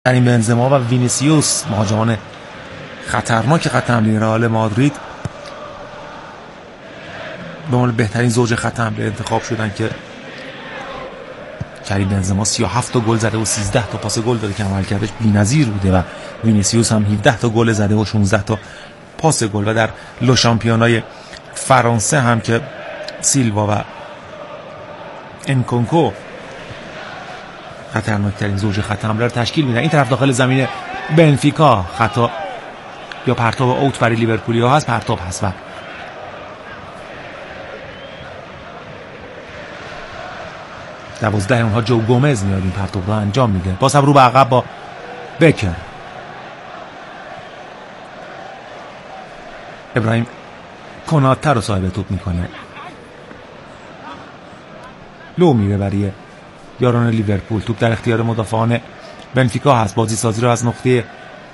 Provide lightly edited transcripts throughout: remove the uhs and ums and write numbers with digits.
کریم بنزما و وینیسیوس مهاجمان خطرناک خط حمله رئال مادرید به عنوان بهترین زوج خط حمله انتخاب شدن که کریم بنزما 37 تا گل زده و 13 تا پاس گل داده که عملکردش بی‌نظیر بوده و وینیسیوس هم 17 تا گل زده و 16 تا پاس گل و در لو شامپیونای فرانسه هم که سیلوا و انکونکو خطرناکترین زوج خط حمله رو تشکیل میدن. این طرف داخل زمین بنفیکا خطا یا پرتاب اوت برای لیورپولیا هست، پرتاب هست و دوازده اونها جو گومز میاد این پرتاب رو انجام میده. باز هم رو به عقب با بکر. ابراهیم کناته رو صاحب توپ میکنه، لو میره برای یاران لیورپول. توپ در اختیار مدافعان بنفیکا هست. بازی سازی رو از نقطه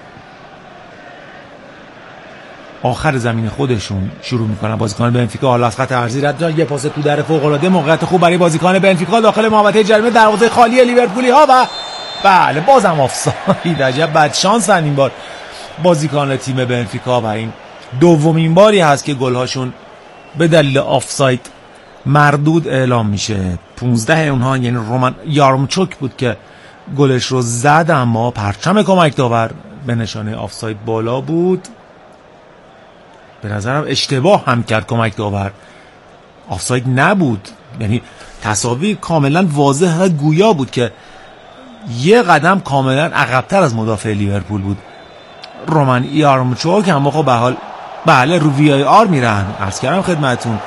آخر زمین خودشون شروع میکنن بازیکن بنفیکا. حالا از خط عرضی رد جان یه پاس تو در فوق العاده، موقعیت خوب برای بازیکن بنفیکا داخل محوطه جریمه، دروازه خالی لیورپولی ها و بله بازم آفساید. عجب بد شانسن این بار بازیکن تیم بنفیکا و این دومین باری هست که گل‌هاشون به دلیل آفساید مردود اعلام میشه. 15 اونها یعنی رومان یارمچوک بود که گلش رو زد، اما پرچم کمک داور به نشانه آفساید بالا بود. به نظرم اشتباه هم کرد کمک داور، آفساید نبود، یعنی تساوی کاملا واضح و گویا بود که یه قدم کاملا عقب‌تر از مدافع لیورپول بود رومان یارمچوک. اما خب به حال بله رو وی آی آر میرن. عرض کردم خدمتتون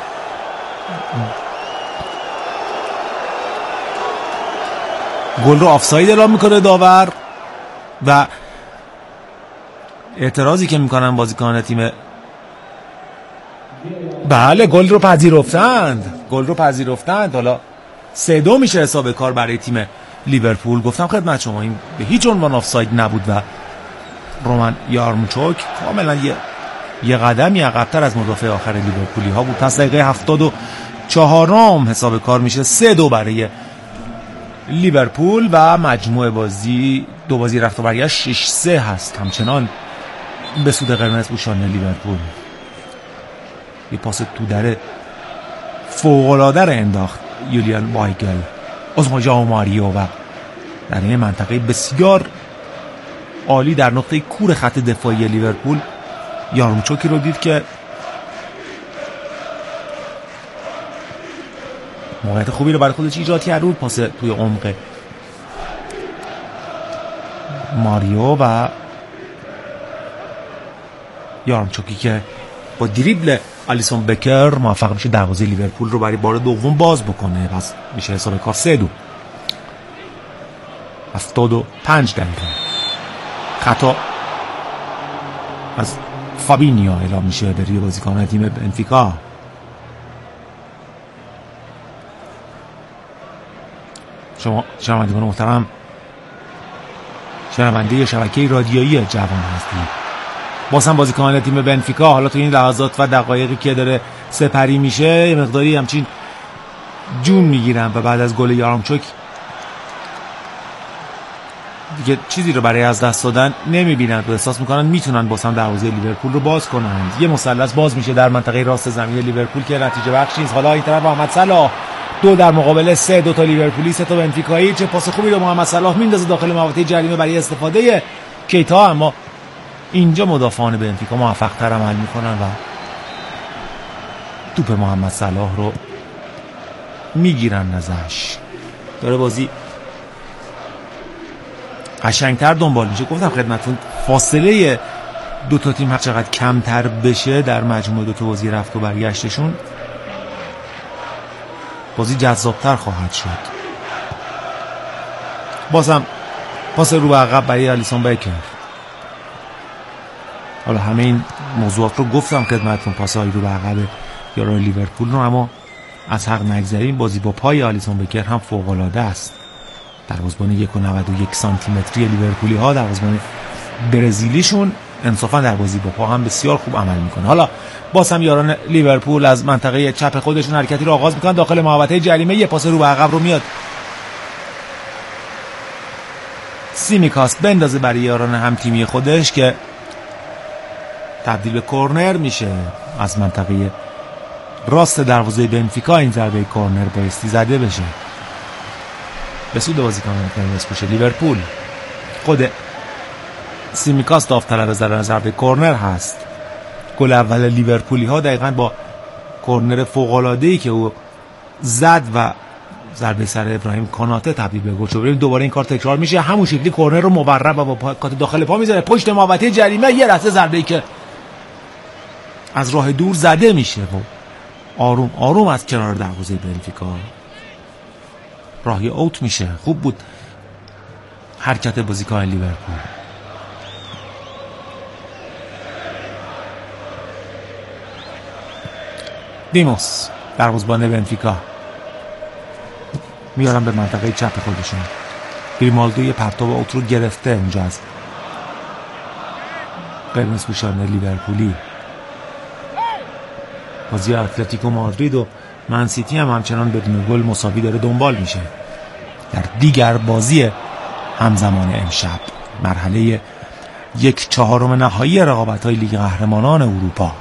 گل رو آفساید اعلام میکنه داور و اعتراضی که میکنن بازیکن تیم بله گل رو پذیرفتند. حالا 3-2 میشه حساب کار برای تیم لیورپول. گفتم خدمت شما این به هیچ عنوان آفساید نبود و رومان یارمچوک کاملا یه قدمی عقب‌تر از مدافع آخر لیورپولی ها بود. پس دقیقه 74 حساب کار میشه 3-2 برای لیورپول و مجموع بازی دو بازی رفت و برگشت 6-3 هست همچنان به سود قرمز پوشان لیورپول. یه پاس تو در فوق‌العاده رو انداخت یولیان وایگل از ژائو ماریو و در این منطقه بسیار عالی در نقطه کور خط دفاعی لیورپول یارمچوکی رو دید که موقعیت خوبی رو برای خودش ایجاد کرد. رو پاس توی عمق ماریو و یارمچوکی که با دریبل آلیسون بکر موفق میشه دروازه لیورپول رو برای بار دوم باز بکنه. پس میشه حساب کار 3-2. 75 دقیقه خطا از فابینیو اعلام میشه به روی بازیکن تیم بنفیکا. شما شنوندگان محترم شنونده شبکه رادیویی جوان هستید. باز هم بازیکن تیم بنفیکا حالا تو این لحظات و دقایقی که داره سپری میشه یه مقداری همچین جون میگیرن و بعد از گل یارمچوک دیگه چیزی رو برای از دست دادن نمیبینن و احساس میکنن میتونن باز هم دروازه لیورپول رو باز کنن. یه مثلث باز میشه در منطقه راست زمین لیورپول که نتیجه بخش نیست. حالا این طرف محمد صلاح 2 در مقابل 3، 2 تا لیورپولی 3 تا بنفیکایی. چه پاس خوبی رو محمد صلاح میندازه داخل محوطه جریمه برای استفاده کیتا، اما اینجا مدافعان بنفیکا موفق تر عمل میکنن و توپ محمد صلاح رو میگیرن ازش. داره بازی قشنگتر دنبال میشه. گفتم خدمتتون فاصله دو تا تیم هر چقدر کمتر بشه در مجموع دو تا بازی رفت و برگشتشون بازی جذابتر خواهد شد. بازم پاس رو به عقب برای آلیسون بکر. حالا همه این موضوعات رو گفتم خدمتتون، پاس‌های رو به عقب یاران لیورپول رو، اما از حق نگذریم بازی با پای آلیسون بکر هم فوق‌العاده است. دروازه‌بان 1.91 سانتی متری لیورپولی ها، دروازه‌بان برزیلیشون انصافا در بازی با پا هم بسیار خوب عمل میکنه. حالا باز هم یاران لیورپول از منطقه چپ خودشون حرکتی رو آغاز میکنن داخل محوطه جریمه. یه پاس رو به عقب رو میاد سیمیکاس بندازه برای یاران هم تیمی خودش که تبدیل به کورنر میشه. از منطقه راست دروازه بنفیکا این ضربه کورنر بایستی زده بشه به سود بازیکن پوش لیورپول. خود سیمیکاس داوطلب زدن ضربه کورنر هست. گل اول لیورپولی ها دقیقاً با کورنر فوق العاده ای که او زد و ضربه سر ابراهیم کناته تبدیل به گل شد. دوباره این کار تکرار میشه، همون شکلی کورنر رو مورب و با کات داخل پا میذاره پشت محوطه جریمه. یه لحظه ضربه‌ای که از راه دور زده میشه و آروم آروم از کنار دروازه بنفیکا راهی اوت میشه. خوب بود حرکت بازیکن لیورپول. دیموس دروازه‌بان بنفیکا میارن به منطقه چپ خودشون. گریمالدو یه پرتاب اوت رو گرفته اونجا از قرمز پوشان لیورپولی. بازی اتلتیکو مادرید و منسیتی هم همچنان بدون گل مساوی داره دنبال میشه. در دیگر بازی همزمان امشب مرحله 1/4 نهایی رقابت‌های لیگ قهرمانان اروپا.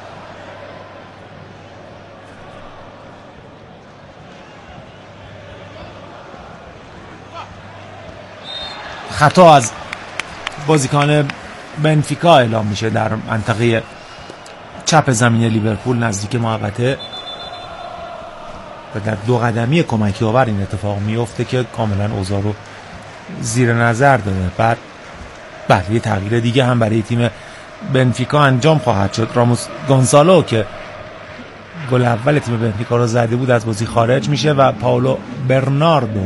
خطا از بازیکن بنفیکا اعلام میشه در منطقه چپ زمین لیورپول نزدیک محوطه و در 2 قدمی کمکی آور این اتفاق میفته که کاملا اوضاع رو زیر نظر داره. بعد یه تغییر دیگه هم برای تیم بنفیکا انجام خواهد شد. راموس گونسالو که گل اول تیم بنفیکا رو زده بود از بازی خارج میشه و پائولو برناردو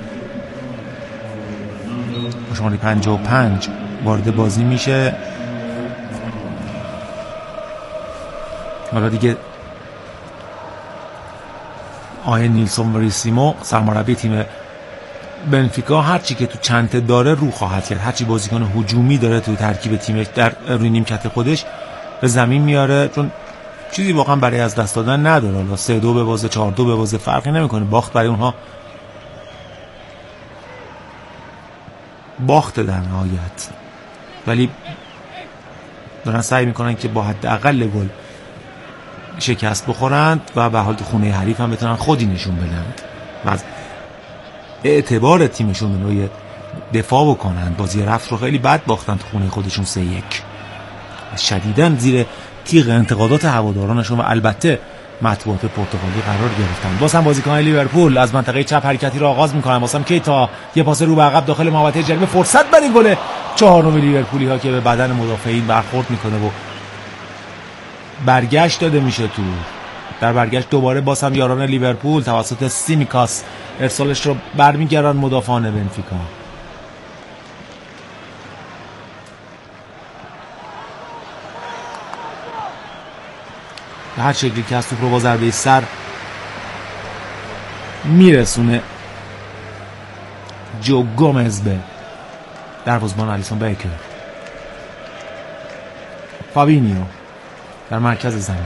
شماره 55 وارد بازی میشه. حالا دیگه آیه نیلسون وریسیمو سرمربی تیم بنفیکا هرچی که تو چنته داره رو خواهد کرد. هرچی بازیکن هجومی داره تو ترکیب تیمش در روی نیمکت خودش به زمین میاره، چون چیزی واقعا برای از دست دادن نداره. حالا 3-2 به بازه 4-2 به بازه فرقی نمیکنه. باخت برای اونها باخت در نهایت، ولی دارن سعی میکنن که با حداقل گل شکست بخورند و به حال تو خونه حریف هم بتونن خودی نشون بدن و از اعتبار تیمشون به نوعی دفاع بکنن. بازی رفت رو خیلی بد باختن تو خونه خودشون 3-1 شدیداً زیر تیغ انتقادات هوادارانشون و البته مطبوعات پرتغالی قرار گرفتن. باز هم بازیکن لیورپول از منطقه چپ حرکتی رو آغاز میکنن. واسه هم کیتا یه پاس رو به عقب داخل محوطه جریمه، فرصت برای گل 4 لیورپولی ها که به بدن مدافعین برخورد میکنه و برگشت داده میشه. تو در برگشت دوباره باز هم یاران لیورپول توسط سیمیکاس ارسالش رو برمیگردن مدافعان بنفیکا. به هر شکلی که از توپ رو با ضربه سر میرسونه جو گومز به دروازه‌بان الیسون بیکر. فابینیو در مرکز زمین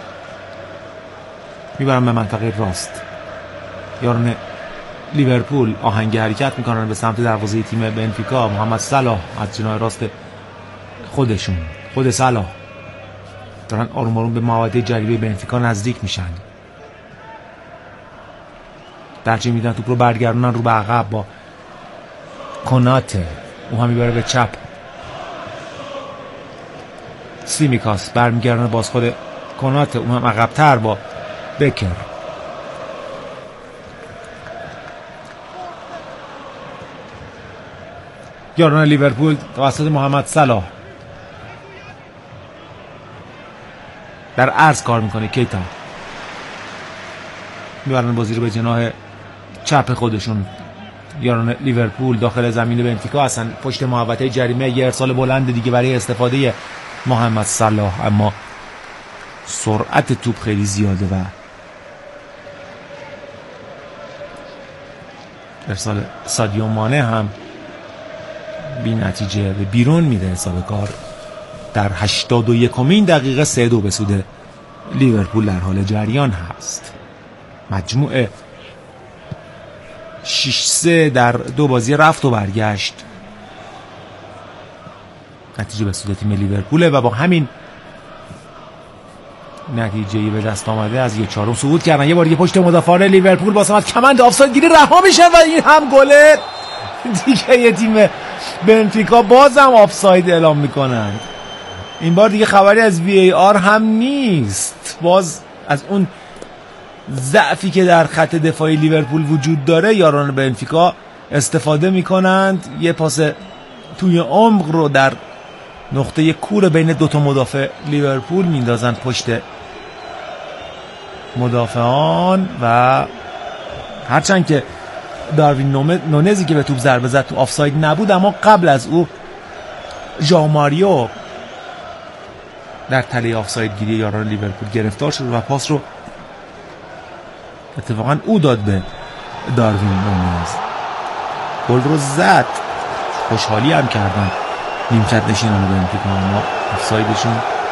میبرن به منطقه راست. یاران لیورپول آهنگ حرکت میکنن به سمت دروازه تیم بنفیکا. محمد صلاح از جناح راست خودشون، خود صلاح دارن آروم آروم به محوطه جریمه بنفیکا نزدیک میشن. درجه میدن توپ رو برگردونن رو به عقب با کناته، او هم میبره به چپ. سیمیکاس برمیگردن باز خود کناته، او هم عقب‌تر با بکر. یاران لیورپول توسط محمد صلاح در عرض کار میکنه. کیتا میبرن بازی رو به جناح چپ خودشون. یاران لیورپول داخل زمین بنفیکا هستن پشت محوطه جریمه. یه ارسال بلند دیگه برای استفاده محمد صلاح، اما سرعت توپ خیلی زیاده و ارسال سادیو مانه هم بی نتیجه به بیرون میره. حساب کار در 81مین دقیقه 3-2 به سود لیورپول در حال جریان هست. مجموع 6-3 در 2 بازی رفت و برگشت نتیجه به سود تیم لیورپول و با همین نتیجه به دست آمده از 1/4 صعود کردن. یه بار دیگه پشت مدافعان لیورپول با سمت کمند آفساید گیری رها میشن و این هم گل دیگه. یه تیم بنفیکا بازم آفساید اعلام میکنن. این بار دیگه خبری از VAR هم نیست. باز از اون ضعفی که در خط دفاعی لیورپول وجود داره یاران بنفیکا استفاده میکنند. یه پاس توی عمق رو در نقطه کور بین دوتا مدافع لیورپول میندازن پشت مدافعان و هرچند که داروین نونزی که به توپ ضربه زد تو آفساید نبود، اما قبل از او ژائو ماریو در تله آفساید گیری یاران لیورپول گرفتار شد و پاس رو اتفاقا او داد به داروین نونز. گل رو زد، خوشحالی هم کردن نیمکت نشینان بنفیکا، اما آفسایدشون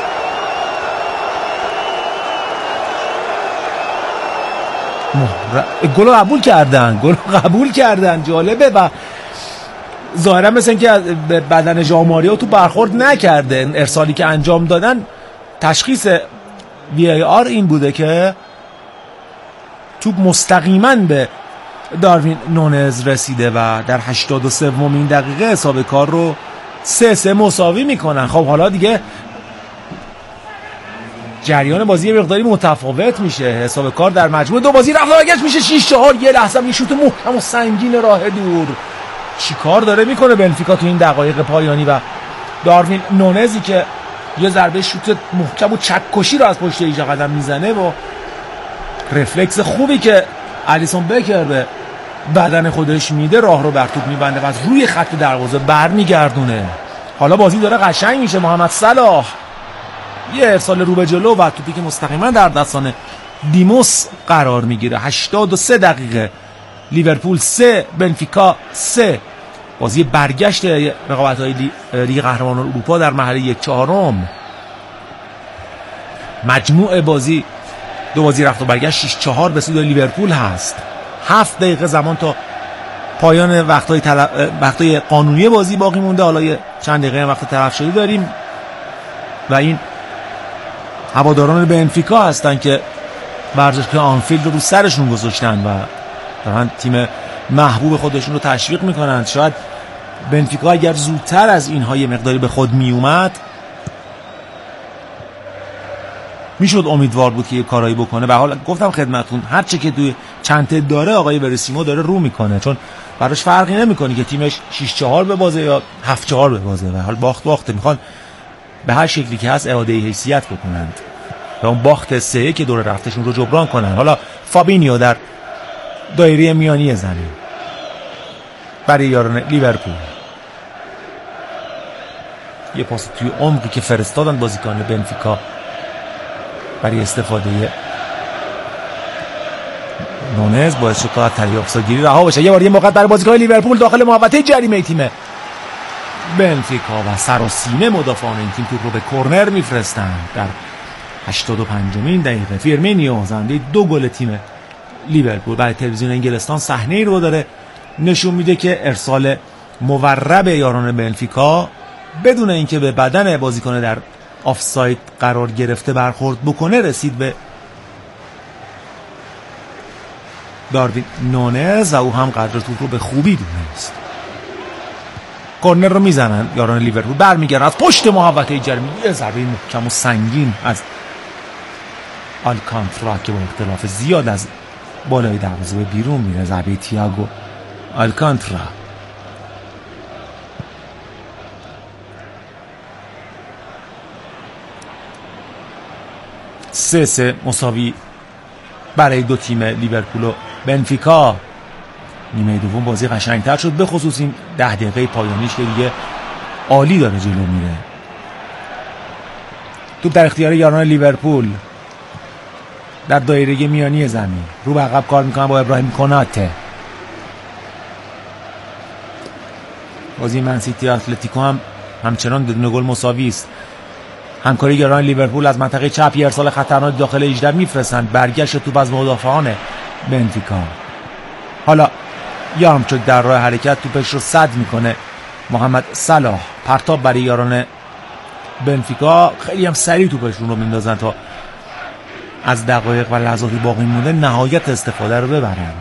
گل رو قبول کردن. جالبه و ظاهرا مثل این که بدن ژائو ماریو تو برخورد نکرده. ارسالی که انجام دادن تشخیص VAR این بوده که توپ مستقیما به داروین نونز رسیده و در 83مین دقیقه حساب کار رو 3-3 مساوی میکنن. خب حالا دیگه جریان بازی یه مقداری متفاوت میشه. حساب کار در مجموع دو بازی رفت و برگشت میشه 6-4. یه لحظه یه شوت محکم و سنگین راه دور. چیکار داره میکنه بنفیکا تو این دقایق پایانی و داروین نونزی که یه ضربه شوت محکم و چکشی رو از پشت ایجا قدم میزنه و رفلکس خوبی که الیسون بکر به بدن خودش میده راه رو بر توپ میبنده و از روی خط دروازه برمیگردونه. حالا بازی داره قشنگ میشه. محمد صلاح یه ارسال رو به جلو و توپی که مستقیما در دستان دیموس قرار میگیره. 83 دقیقه، لیورپول 3 بنفیکا 3. بازی برگشت رقابت‌های لیگ قهرمانان اروپا در مرحله 1/4. مجموع بازی دو بازی رفت و برگشت 6-4 به سود لیورپول هست. 7 دقیقه زمان تا پایان وقتای قانونی بازی باقی مونده. حالا یه چند دقیقه وقت تلف شده داریم و این هواداران بنفیکا هستن که ورزشگاه آنفیلد رو سرشون گذاشتن و دارن تیم محبوب خودشون رو تشویق میکنن. شاید بنفیکا اگر زودتر از اینها یه مقداری به خود میومد میشد امیدوار بود که یه کارایی بکنه. به حال گفتم خدمتتون هر چه که توی چنته داره آقای برسیمو داره رو میکنه، چون براش فرقی نمیکنه که تیمش 6-4 به بازه یا 7-4 به بازه. و حال باخته میخوان به هر شکلی که هست اعاده حیثیت بکنند و اون باخت 3-1 که دور رفتشون رو جبران کنن. حالا فابینیو در دایره میانی زمین برای یاران لیورپول یه پاس توی عمقی که فرستادن بازیکن بنفیکا برای استفاده نونز باعث شد تا تری آفساید رها بشه. یه بار یه موقع برای بازیکن لیورپول داخل محوطه جریمه تیم بنفیکا و سر و سینه مدافعان این تیم توپ رو به کرنر میفرستند. در 85مین دقیقه فیرمینیو زنده 2 گل تیم لیورپول برای تلویزیون انگلستان صحنه ای رو داره نشون میده که ارسال مورب یاران بنفیکا بدون اینکه به بدن بازیکن در آفساید قرار گرفته برخورد بکنه رسید به داروین نونز و او هم قدر توپ رو به خوبی دونست. کرنر رو میزنن یاران لیورپول، برمیگردن از پشت محوطه جریمه. یه ضربه محکم و سنگین از آلکانترا که با اختلاف زیاد از بالای دروازه به بیرون میره. ضربه تییاگو آلکانترا. سه مساوی برای دو تیم لیورپول و بنفیکا. نیمه دوم بازی قشنگتر شد، به خصوص این 10 دقیقه پایانیش که دیگه عالی داره جلو میره. توپ در اختیار یاران لیورپول در دایره میانی زمین. رو به عقب کار میکنن با ابراهیم کناته. بازی منسیتی اتلتیکو هم همچنان بدون گل مساوی است. همکاری یاران لیورپول از منطقه چپ ارسال خطرناک داخل 18 میفرستند. برگشت توپ از مدافعان بنفیکا. حالا یارمچوک در راه حرکت توپش رو صد میکنه محمد صلاح پرتاب برای یاران بنفیکا، خیلی هم سریع توپشون رو میندازن تا از دقایق و لحظاتی باقی مونده نهایت استفاده رو ببرند.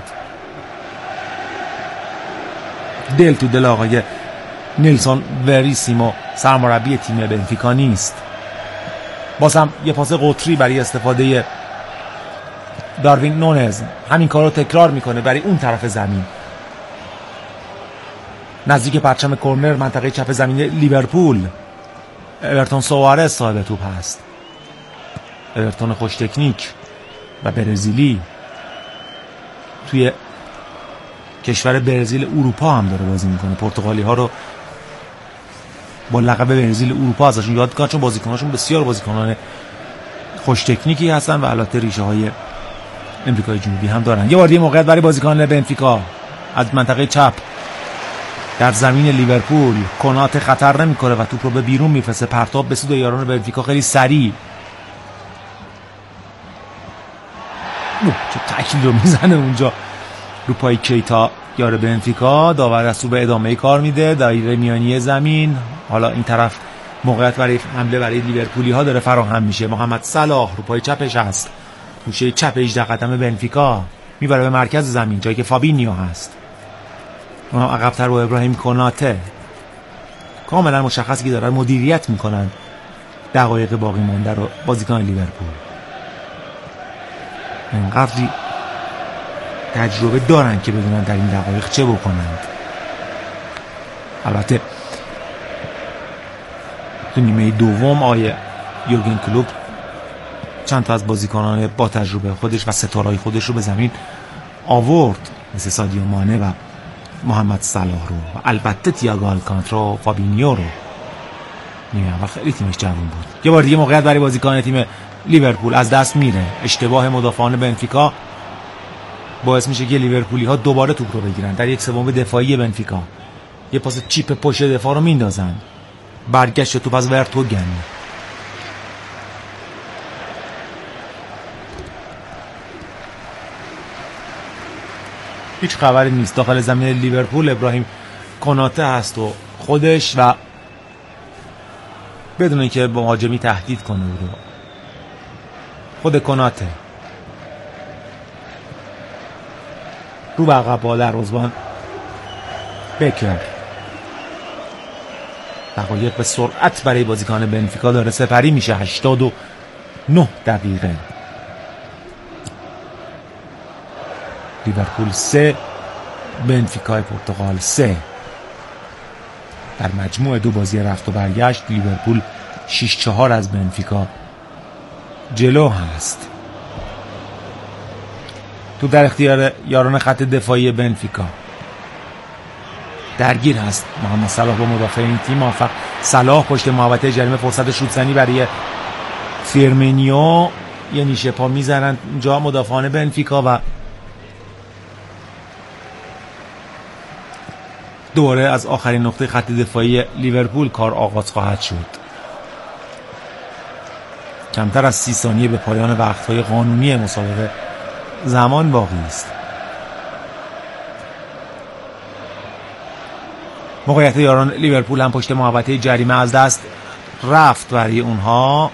دل تو دل آقای نیلسون وریسیمو سرمربی تیم بنفیکا نیست. باز هم یه پاس قطری برای استفاده داروین نونز، همین کار رو تکرار میکنه برای اون طرف زمین، نزدیک پرچم کرنر منطقه چپ زمین لیورپول. اورتون سوارز صاحب توپ هست، اورتون خوش تکنیک و برزیلی، توی کشور برزیل اروپا هم داره بازی میکنه. پرتغالی ها رو با لقب برزیل اروپا ازشون یاد کنن، چون بازیکناشون بسیار بازیکنان خوش تکنیکی هستن و البته ریشه های امریکای جنوبی هم دارن. یه بار دیگه موقعیت برای بازیکن بنفیکا از منطقه چپ در زمین لیورپول. کنات خطر نمیکنه و توپ رو به بیرون میفرسته، پرتاب به سود یاران بنفیکا خیلی سریع. چه تکیل رو میزنه اونجا رو پای کیتا یار بنفیکا. داور از به ادامه کار میده، دایره میانی زمین. حالا این طرف موقعیت برای حمله برای لیورپولی ها داره فراهم میشه. محمد صلاح رو پای چپش هست، گوشه چپ 18 قدم بنفیکا میبره به مرکز زمین جایی که فابینیو هست. اونم عقب‌تر با ابراهیم کناته. کاملا مشخصی که دارن مدیریت میکنن دقایق باقی مونده رو بازیکن لیورپول. اینقدری تجربه دارن که بدونن در این دقایق چه بکنند. البته تو نیمه دوم آیه یورگن کلوپ چند تا از بازیکنان با تجربه خودش و ستاره‌های خودش رو به زمین آورد، مثل سادیو مانه و محمد صلاح رو و البته تییاگو آلکانتارا و فابینیو رو. نیمه اول خیلی تیمش جوان بود. یه بار دیگه موقعیت برای بازیکن تیم لیورپول از دست میره. اشتباه مدافعان بنفیکا باعث میشه که لیورپولی ها دوباره توپ رو بگیرن در یک سوم دفاعی بنفیکا. یه پاس چیپ پشت دفاع رو میندازن، برگشت توپ از ورتوگن. هیچ خبری نیست داخل زمین لیورپول. ابراهیم کناته هست و خودش و بدون اینکه با مهاجمی تهدید کنه رو خود کناته رو به عقب با دروازه‌بان بکر. دقایق به سرعت برای بازیکن بنفیکا داره سپری میشه. 89 دقیقه. لیورپول 3 بنفیکای پرتغال 3. در مجموع دو بازی رفت و برگشت لیورپول 6-4 از بنفیکا جلو هست. تو در اختیار یاران خط دفاعی بنفیکا درگیر هست محمد صلاح با مدافع این تیم. موفق صلاح پشت محوطه جریمه، فرصت شوت‌زنی برای فیرمینیو. یه نیشه پا میزنن اونجا مدافعان بنفیکا و دوباره از آخرین نقطه خط دفاعی لیورپول کار آغاز خواهد شد. کمتر از 30 ثانیه به پایان وقت‌های قانونی مسابقه زمان باقی است. موقعیت یاران لیورپول هم پشت محوطه جریمه از دست رفت برای اونها.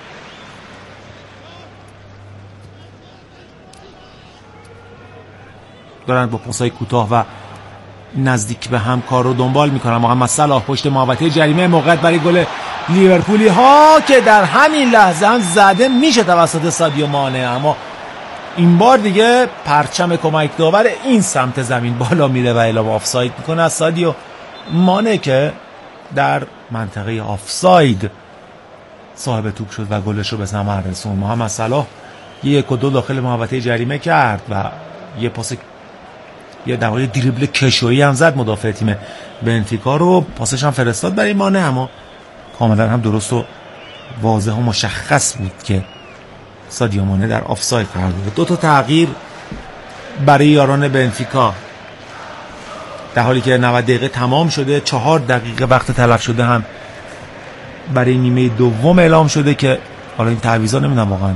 دارن با پاس‌های کوتاه و نزدیک به هم کار رو دنبال میکنن. محمد صلاح پشت محوطه جریمه، موقعیت برای گل لیورپولی ها که در همین لحظه هم زده میشه توسط سادیو مانه، اما این بار دیگه پرچم کمک داور این سمت زمین بالا میره و اعلام آفساید میکنه از سادیو مانه که در منطقه آفساید صاحب توپ شد و گلش رو به ثمر رسوند. محمد صلاح 1 و 2 داخل محوطه جریمه کرد و یه پاس، یه دقیقه دریبل کشویی هم زد مدافع تیم بنفیکا رو. پاسش هم فرستاد برای مانه، اما کاملا هم درست و واضح و مشخص بود که سادیو مانه در آفساید قرار داره. 2 تا تغییر برای یاران بنفیکا در حالی که 90 دقیقه تمام شده. 4 دقیقه وقت تلف شده هم برای نیمه دوم اعلام شده که حالا این تعویضا نمیدونم واقعا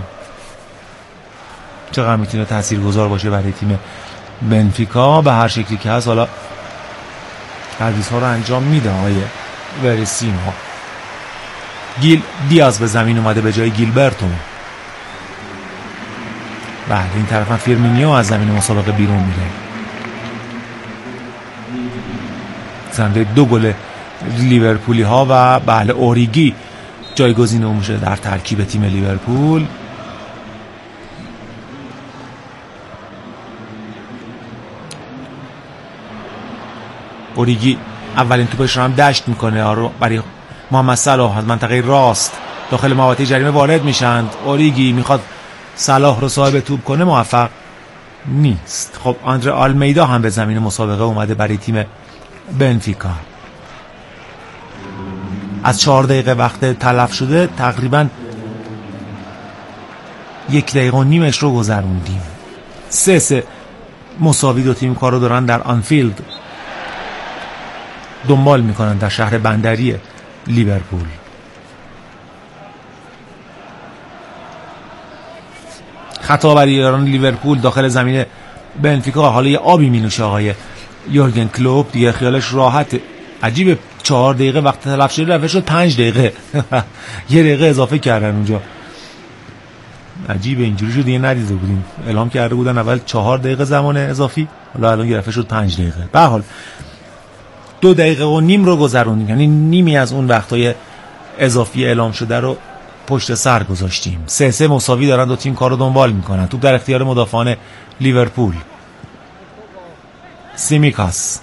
چقدر میتونه تاثیرگذار باشه برای تیم بنفیکا. به هر شکلی که هست حالا تعویض ها رو انجام میده آقای وریسیمو. دیاز به زمین اومده به جای گیلبرتو. بله این طرف هم فیرمینیو از زمین مسابقه بیرون میره. زنده 2 گل لیورپولی ها و بله اوریگی جایگزین او میشه در ترکیب تیم لیورپول. اوریگی اولین توپش رو هم دشت میکنه برای محمد صلاح از منطقه راست داخل محوطه جریمه وارد میشند. اوریگی میخواد صلاح رو صاحب توپ کنه، موفق نیست. خب آندره آلمیدا هم به زمین مسابقه اومده برای تیم بنفیکا. از 4 دقیقه وقت تلف شده تقریبا 1 دقیقه و نیمش رو گذروندیم. 3-3 مساوی دو تیم کارو دارن در آنفیلد دنبال میکنن در شهر بندری لیورپول. خطا برای یاران لیورپول داخل زمین بنفیکا. حالا یه آبی مینوشه آقای یورگن کلوپ، دیگه خیالش راحت. عجیبه 4 دقیقه وقت تلف شده رفت شد 5 دقیقه 1 دقیقه اضافه کردن اونجا. عجیبه اینجوری شد دیگه ندیده بودیم. اعلام کرده بودن اول 4 دقیقه زمان اضافی، حالا الان گرفته شد 5 دقیقه. به هر حال 2 دقیقه و نیم رو گذروندیم، یعنی نیمی از اون وقتای اضافی اعلام شده رو پشت سر گذاشتیم. 3-3 مساوی دارن دو تیم کارو دنبال میکنن. توپ در اختیار مدافعان لیورپول. سیمیکاس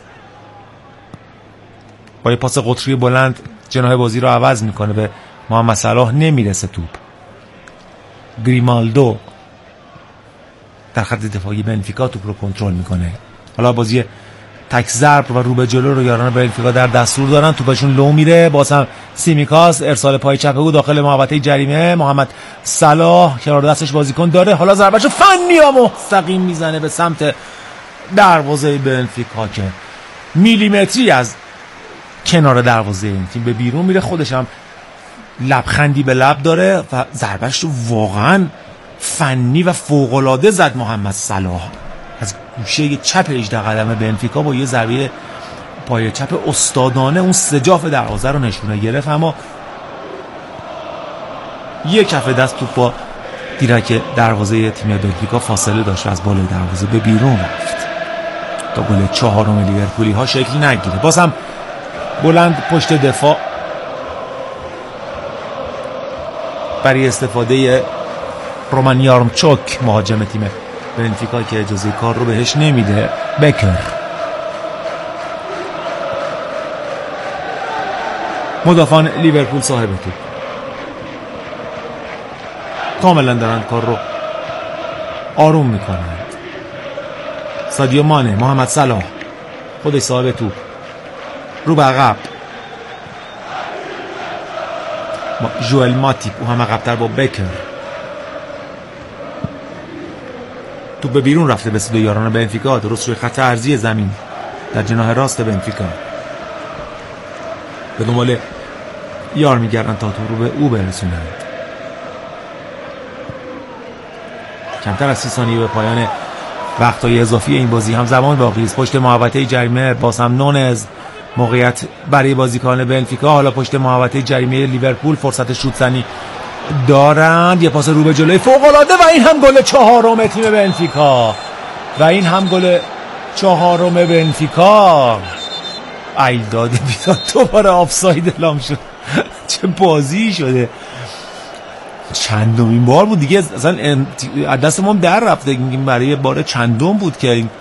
با یه پاس قطری بلند جناح بازی رو عوض میکنه، به محمد صلاح نمیرسه توپ. گریمالدو در خط دفاعی بنفیکا توپ رو کنترل میکنه. حالا بازی تک ضرب و رو به جلو رو یاران بنفیکا در دستور دارن. توپشون لو میره. باز هم سیمیکاس ارسال پای چپ او داخل محوطه جریمه. محمد صلاح کنار دستش بازیکن داره، حالا ضربهشو فنی و مستقیم میزنه به سمت دروازه بنفیکا که میلیمتری از کنار دروازه این تیم به بیرون میره. خودش هم لبخندی به لب داره و ضربهش رو واقعا فنی و فوق‌العاده زد محمد صلاح از گوشه چپ 18 قدم بنفیکا با یه ضربه پای چپ استادانه اون سجاف دروازه رو نشونه گرفت، اما یک کف دست توپ با دیرک دروازه تیم بنفیکا فاصله داشت و از بالای دروازه به بیرون رفت تا گل 4 لیورپولی ها شکل نگیره. باز هم بلند پشت دفاع برای استفاده رومان یارمچوک مهاجم تیم بنفیکا که اجازه کار رو بهش نمیده. بکر مدافعان لیورپول صاحب توپ کاملا دارن کار رو آروم میکنند. سادیو مانه، محمد صلاح خودش صاحب توپ رو به عقب. ژوئل ماتیپ او هم عقب‌تر با بکر. توپ به بیرون رفته به سوی یاران بنفیکا، درست روی خط عرضی زمین در جناح راست بنفیکا. به دنبال یار میگردن تا توپ رو به او برسونند. کمتر از 30 ثانیه به پایان وقت‌های اضافی این بازی هم زمان باقی است. پشت محوطه جریمه باز هم نونز موقعیت برای بازیکن بنفیکا. حالا پشت محوطه جریمه لیورپول فرصت شوت زنی دارند. یه پاس رو به جلوی فوق‌العاده و این هم گل 4 تیم بنفیکا بنفیکا. ای داده بیداد دوباره آفساید اعلام شد. چه بازی شده، چندمین بار بود دیگه، اصلا دست ما هم در رفته، برای بار چندم بود که این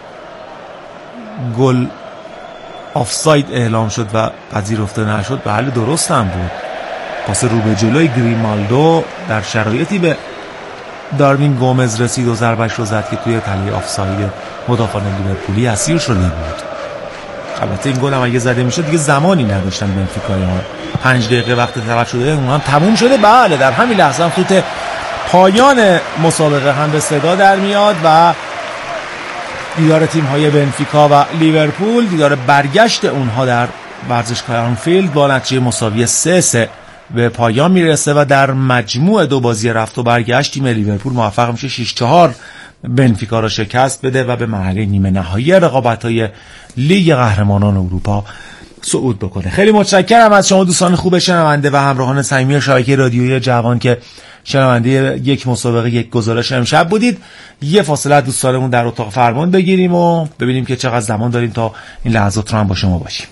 گل آفساید اعلام شد و پذیرفته نشد. بله درست هم بود. پاس رو به جلوی گریمالدو در شرایطی به داروین گومز رسید و ضربش رو زد که توی تله آفساید مدافعان لیورپولی اسیر شده بود. البته این گل هم اگه زده میشد دیگه زمانی نداشتن بنفیکایی‌ها. 5 دقیقه وقت تلف شده، اون هم تموم شده. بله در همین لحظه هم خط پایان مسابقه هم به صدا در میاد و دیدار تیم‌های بنفیکا و لیورپول، دیدار برگشت اونها در ورزشگاه آنفیلد با نتیجه مساوی 3-3 به پایان میرسه و در مجموع 2 بازی رفت و برگشت تیم لیورپول موفق میشه 6-4 بنفیکا را شکست بده و به مرحله نیمه نهایی رقابت‌های لیگ قهرمانان اروپا صعود بکنه. خیلی متشکرم از شما دوستان خوب شنونده و همراهان صمیمی شبکه رادیویی جوان که شنونده یک مسابقه یک گزارش امشب بودید. یه فاصله دوستانمون در اتاق فرمان بگیریم و ببینیم که چقدر زمان داریم تا این لحظات رو هم با شما باشیم.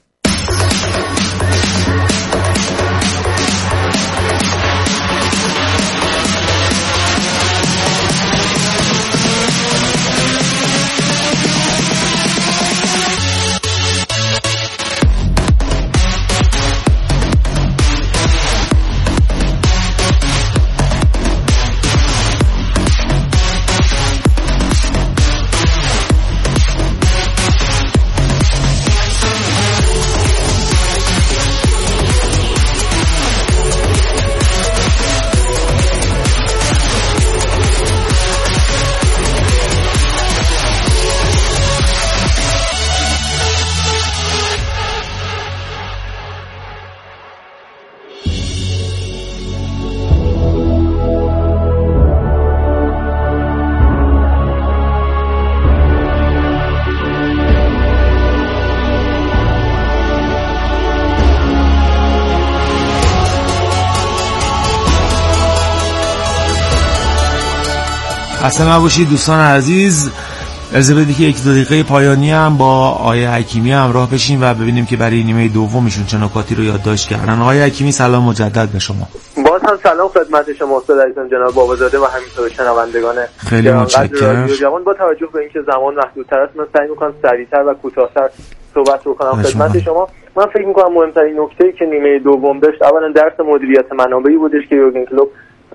خسته نباشید دوستان عزیز. اجازه بدید که یک دو دقیقه پایانی هم با آقای حکیمی همراه بشیم و ببینیم که برای نیمه دومشون چه نکاتی رو یادداشت کردن. آقای حکیمی سلام مجدد به شما. باز هم سلام خدمت شما استاد عزیزم جناب بابازاده و همینطور شنوندگان خیلی متشکرم. جوان با توجه به اینکه زمان محدودتر است من سعی می‌کنم سریع‌تر و کوتاه‌تر صحبت بکنم خدمت شما. من فکر می‌کنم مهمترین نکته‌ای که نیمه دوم داشت اولا درس مدیریت منابعی بودش که یورگن کلوپ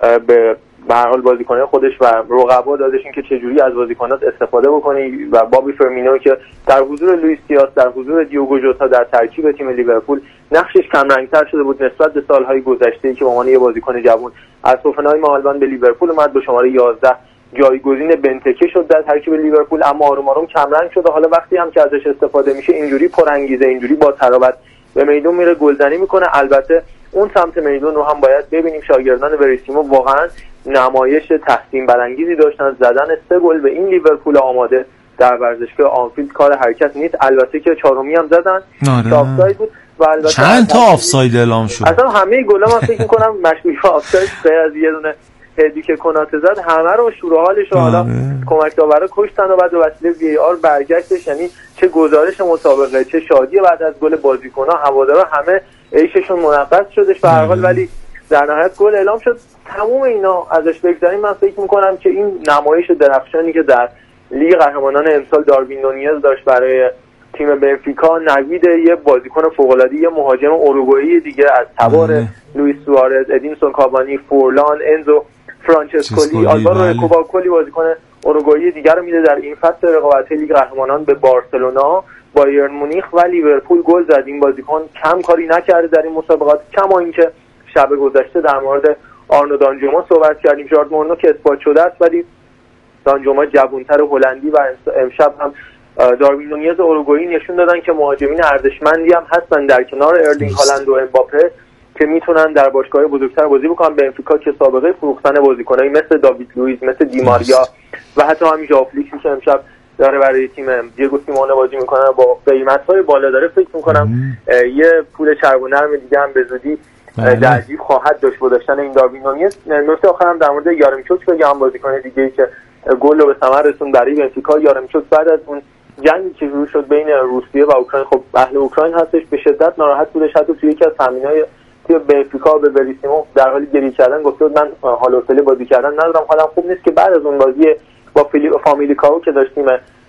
به هر حال بازیکنان خودش و رقبا دادش این که چجوری از بازیکنات استفاده بکنی و بابی فرمینو که در حضور لوئیس دیاز در حضور دیوگو ژوتا در ترکیب تیم لیورپول نقشش کم رنگ‌تر شده بود نسبت به سال‌های گذشته که به عنوان یه بازیکن جوان از هوفنهایم آلمان به لیورپول اومد به شماره 11 جایگزین بنتکه شد در ترکیب لیورپول اما آروم آروم کم رنگ شد و حالا وقتی هم که ازش استفاده میشه اینجوری پرانگیزه اینجوری با تراوت به میدون میره گلزنی میکنه. البته اون سمت میدون رو هم باید ببینیم شاگردان بریسیمو واقعا نمایش تحسین برانگیزی داشتن. زدن 3 گل به این لیورپول آماده در ورزشگاه آنفیلد کار حرکت نیست. البته که چهارمی هم زدن که آفساید بود و البته چند تا آفساید اعلام شد. اصلا همه گلا من فکر می‌کنم مشمول آفساید غیر از یه دونه هدی که کناته زد همه رو شروع حالش رو حالا کمک داورا کشتن و بعد به وسیله وی آر برگشتش. یعنی چه گزارش مسابقه چه شادی بعد از گل بازیکن‌ها هوادارا همه عیششون منغص شدش به هر حال ولی در نهایت گل اعلام شد. تمام اینا ازش بگذاریم من فکر میکنم که این نمایش درخشانی که در لیگ قهرمانان امسال داروین نونیز داشت برای تیم بنفیکا نوید یه بازیکن فوق‌العاده یه مهاجم اوروگوئی دیگه از تبار لوئیس سوارز، ادینسون کاوانی، فورلان، انزو فرانچسکولی، آلوارو کوبا کلی بازیکن اوروگوئی دیگه رو میده در این فصل رقابت لیگ قهرمانان به بارسلونا، بایرن مونیخ و لیورپول گل زد. این بازیکن کم کاری نکرده در این مسابقات کما اینکه شب گذشته در مورد آرنو دانجوما صحبت کردیم. جارد مورنو که اثبات شده است ولی دانجوما جوان‌تر هلندی و امشب هم داروین نونیز اوروگوئی نشون دادن که مهاجمین ارزشمندی هم هستن در کنار ارلینگ هالند و امباپه که میتونن در باشگاه بزرگتر بازی بکنن. بنفیکا که سابقه فروختن بازیکنایی مثل داوید لوئیس مثل دیماریا و حتی همین ژائو فلیکسی که امشب داره برای تیم دیگو سیمونه بازی میکنه با قیمت‌های بالا داره فکر میکنم یه پول چرب و نرم دیگه هم به زودی در جیب خواهد داشت با داشتن این داروین نونیز. نکته آخرم در مورد یارمچوک بگم بازیکن دیگه‌ای که گل رو به ثمر رسوند برای بنفیکا. یارمچوک بعد از اون جنگی که شروع شد بین روسیه و اوکراین خب اهل اوکراین هستش به شدت ناراحت بودش. حتی توی یکی از تمرین‌های تیم بنفیکا به بریسیمو در حال گریه کردن گفت من حال و حوصله بازی کردن ندارم حالم خوب نیست که بعد از اون بازی با فامیلیکاو که داشتیم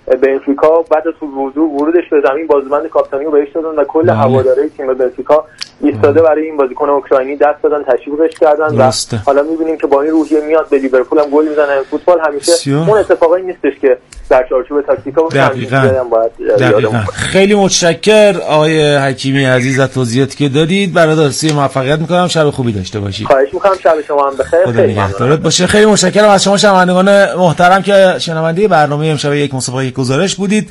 بنفیکا بعد از ورودش به زمین بازوبند کاپیتانی رو بهش دادن و کل هواداری تیم بنفیکا ایستاده برای این بازیکن اوکراینی دست دادن تشویقش کردن و حالا می‌بینیم که با این روحیه میاد به لیورپول هم گل میزنه. فوتبال همیشه اون اتفاقایی نیستش که در چارچوب تاکتیکا دقیقاً. خیلی متشکر آقای حکیمی عزیز از توضیحاتی که دادید. برادرسی موفقیت می‌کنم. شب خوبی داشته باشید. خواهش می‌کنم شب شما هم بخیر. خیلی نگهدارت باشه. خیلی متشکرم از شما شنوندگان محترم که شنونده برنامه امشب یک مسابقه یک گزارش بودید.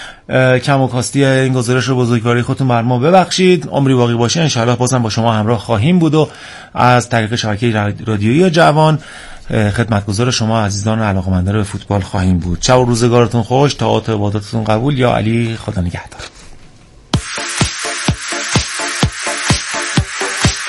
کم و کاستی این گزارش رو بزرگواری خودتون بر ما ببخشید. عمری باقی باشه ان شاءالله بازم با شما همراه خواهیم بود و از طریق شبکه رادیویی جوان خدمتگزار شما عزیزان علاقه‌مندان به فوتبال خواهیم بود. شب و روزگارتون خوش، طاعات و عباداتتون قبول. یا علی، خدا نگهدار.